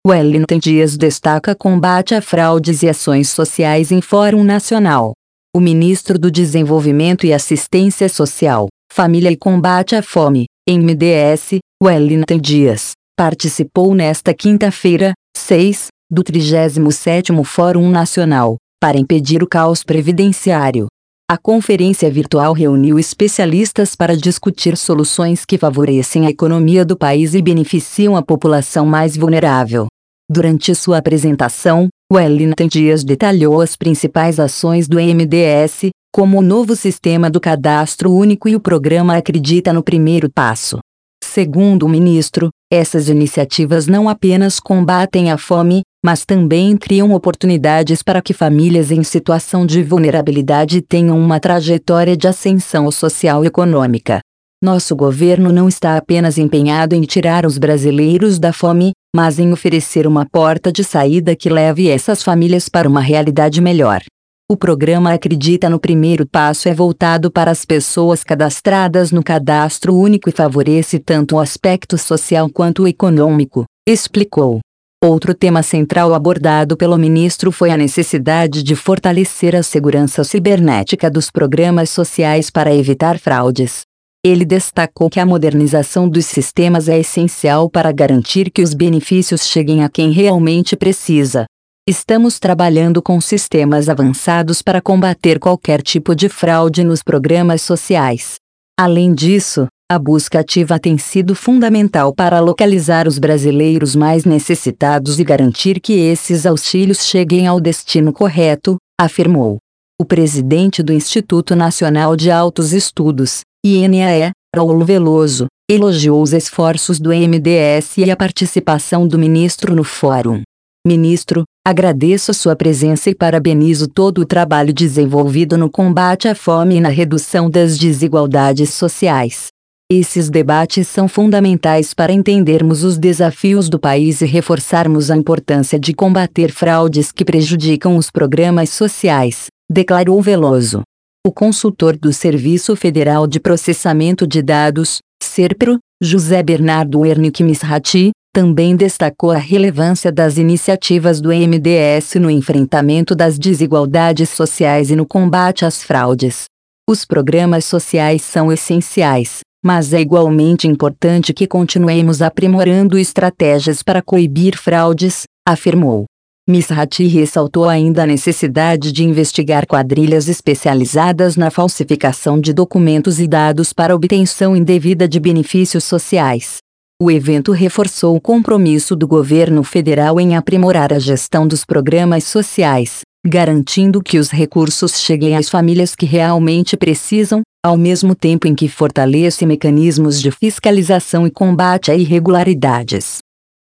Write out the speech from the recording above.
Wellington Dias destaca combate a fraudes e ações sociais em Fórum Nacional. O ministro do Desenvolvimento e Assistência Social, Família e Combate à Fome, MDS, Wellington Dias, participou nesta quinta-feira, 6, do 37º Fórum Nacional, para impedir o caos previdenciário. A conferência virtual reuniu especialistas para discutir soluções que favorecem a economia do país e beneficiam a população mais vulnerável. Durante sua apresentação, Wellington Dias detalhou as principais ações do MDS, como o novo sistema do Cadastro Único e o programa Acredita no Primeiro Passo. Segundo o ministro, essas iniciativas não apenas combatem a fome, mas também criam oportunidades para que famílias em situação de vulnerabilidade tenham uma trajetória de ascensão social e econômica. Nosso governo não está apenas empenhado em tirar os brasileiros da fome, mas em oferecer uma porta de saída que leve essas famílias para uma realidade melhor. O programa Acredita no Primeiro Passo é voltado para as pessoas cadastradas no Cadastro Único e favorece tanto o aspecto social quanto o econômico, explicou. Outro tema central abordado pelo ministro foi a necessidade de fortalecer a segurança cibernética dos programas sociais para evitar fraudes. Ele destacou que a modernização dos sistemas é essencial para garantir que os benefícios cheguem a quem realmente precisa. Estamos trabalhando com sistemas avançados para combater qualquer tipo de fraude nos programas sociais. Além disso, a busca ativa tem sido fundamental para localizar os brasileiros mais necessitados e garantir que esses auxílios cheguem ao destino correto, afirmou. O presidente do Instituto Nacional de Altos Estudos, INAE, Raul Veloso, elogiou os esforços do MDS e a participação do ministro no fórum. Ministro, agradeço sua presença e parabenizo todo o trabalho desenvolvido no combate à fome e na redução das desigualdades sociais. Esses debates são fundamentais para entendermos os desafios do país e reforçarmos a importância de combater fraudes que prejudicam os programas sociais, declarou Veloso. O consultor do Serviço Federal de Processamento de Dados, SERPRO, José Bernardo Wernick Misrati, também destacou a relevância das iniciativas do MDS no enfrentamento das desigualdades sociais e no combate às fraudes. Os programas sociais são essenciais, mas é igualmente importante que continuemos aprimorando estratégias para coibir fraudes, afirmou. Misrati ressaltou ainda a necessidade de investigar quadrilhas especializadas na falsificação de documentos e dados para obtenção indevida de benefícios sociais. O evento reforçou o compromisso do governo federal em aprimorar a gestão dos programas sociais, garantindo que os recursos cheguem às famílias que realmente precisam, ao mesmo tempo em que fortalece mecanismos de fiscalização e combate a irregularidades.